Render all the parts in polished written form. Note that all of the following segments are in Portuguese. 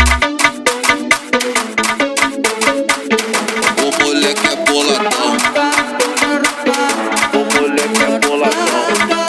O moleque é boladão. O moleque é boladão.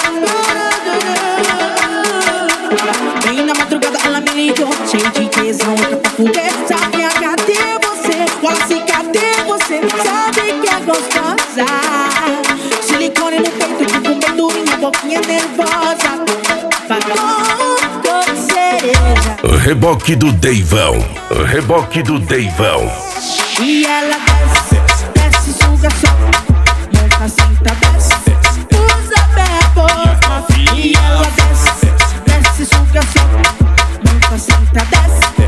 Bem na madrugada ela me ligou, cheio de tesão, entra pra fuder. Sabe a cadê você? Fala assim, cadê você? Sabe que é gostosa. Silicone no peito, tipo bem durinha, boquinha nervosa. Batom com cereja. Reboque do Deivão. Reboque do Deivão. E ela desce, desce, suga só. Nunca senta, desce, usa bem a boca. E ela desce, desce, suga só. Nunca senta, desce.